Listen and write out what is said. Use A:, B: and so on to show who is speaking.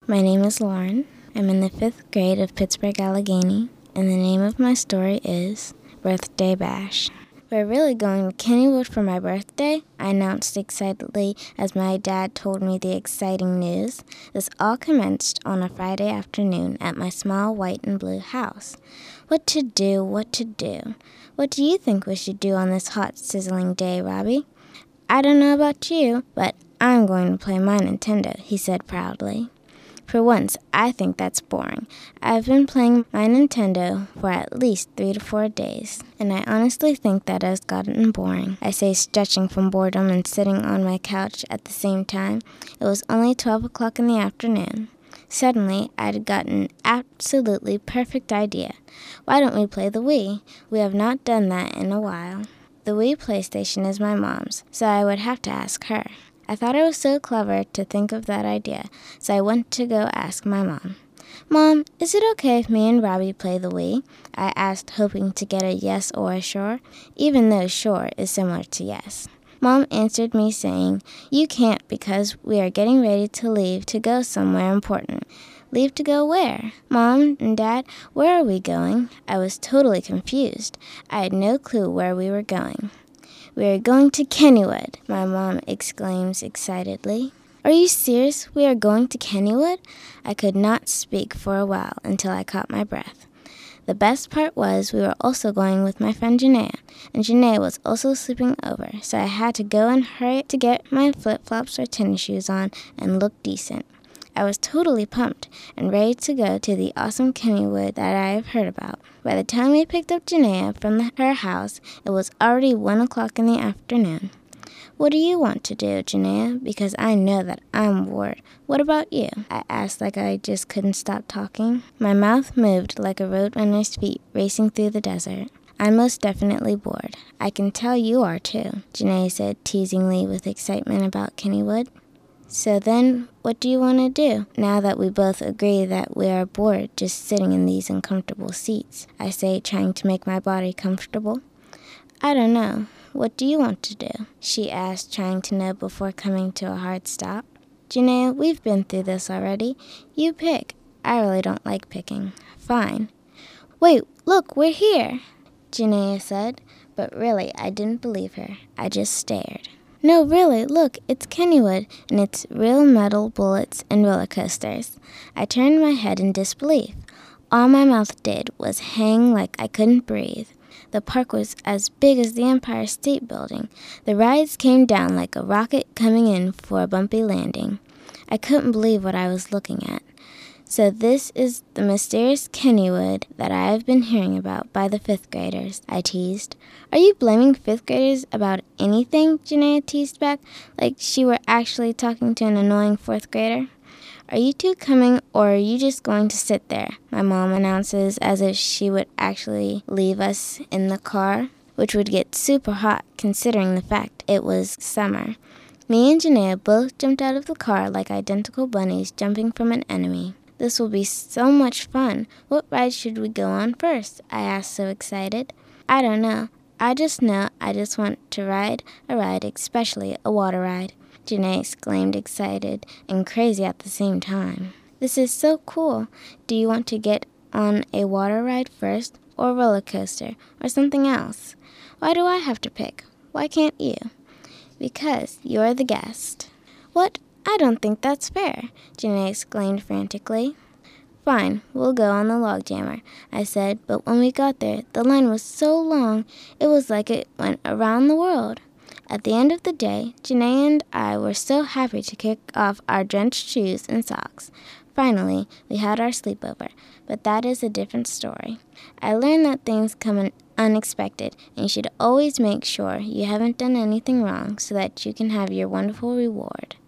A: My name is Lauren. I'm in the 5th grade of Pittsburgh Allegheny, and the name of my story is Birthday Bash. We're really going to Kennywood for my birthday, I announced excitedly as my dad told me the exciting news. This all commenced on a Friday afternoon at my small white and blue house. What to do. What do you think we should do on this hot, sizzling day, Robbie? I don't know about you, but I'm going to play my Nintendo, he said proudly. For once, I think that's boring. I've been playing my Nintendo for at least 3 to 4 days, and I honestly think that has gotten boring. I say, stretching from boredom and sitting on my couch at the same time. It was only 12 o'clock in the afternoon. Suddenly, I'd gotten an absolutely perfect idea. Why don't we play the Wii? We have not done that in a while. The Wii PlayStation is my mom's, so I would have to ask her. I thought it was so clever to think of that idea, so I went to go ask my mom. Mom, is it okay if me and Robbie play the Wii? I asked, hoping to get a yes or a sure, even though sure is similar to yes. Mom answered me saying, you can't because we are getting ready to leave to go somewhere important. Leave to go where? Mom and Dad, where are we going? I was totally confused. I had no clue where we were going. We are going to Kennywood, my mom exclaims excitedly. Are you serious? We are going to Kennywood? I could not speak for a while until I caught my breath. The best part was we were also going with my friend Janaea, and Janaea was also sleeping over, so I had to go and hurry to get my flip-flops or tennis shoes on and look decent. I was totally pumped and ready to go to the awesome Kennywood that I have heard about. By the time we picked up Janaea from her house, it was already 1 o'clock in the afternoon. What do you want to do, Janaea? Because I know that I'm bored. What about you? I asked like I just couldn't stop talking. My mouth moved like a roadrunner's feet racing through the desert. I'm most definitely bored. I can tell you are too, Janaea said teasingly with excitement about Kennywood. So then, what do you want to do, now that we both agree that we are bored just sitting in these uncomfortable seats? I say, trying to make my body comfortable. I don't know. What do you want to do? She asked, trying to know before coming to a hard stop. Janaea, we've been through this already. You pick. I really don't like picking. Fine. Wait, look, we're here, Janaea said, but really I didn't believe her. I just stared. No, really, look, it's Kennywood, and it's real metal bullets and roller coasters. I turned my head in disbelief. All my mouth did was hang like I couldn't breathe. The park was as big as the Empire State Building. The rides came down like a rocket coming in for a bumpy landing. I couldn't believe what I was looking at. So this is the mysterious Kennywood that I have been hearing about by the 5th graders, I teased. Are you blaming 5th graders about anything? Janaea teased back, like she were actually talking to an annoying 4th grader. Are you two coming, or are you just going to sit there? My mom announces as if she would actually leave us in the car, which would get super hot considering the fact it was summer. Me and Janaea both jumped out of the car like identical bunnies jumping from an enemy. This will be so much fun. What ride should we go on first? I asked, so excited. I don't know. I just know I just want to ride a ride, especially a water ride. Janaea exclaimed, excited and crazy at the same time. This is so cool. Do you want to get on a water ride first, or a roller coaster, or something else? Why do I have to pick? Why can't you? Because you're the guest. What? I don't think that's fair, Janaea exclaimed frantically. Fine, we'll go on the log jammer, I said, but when we got there, the line was so long, it was like it went around the world. At the end of the day, Janaea and I were so happy to kick off our drenched shoes and socks. Finally, we had our sleepover, but that is a different story. I learned that things come unexpected, and you should always make sure you haven't done anything wrong so that you can have your wonderful reward.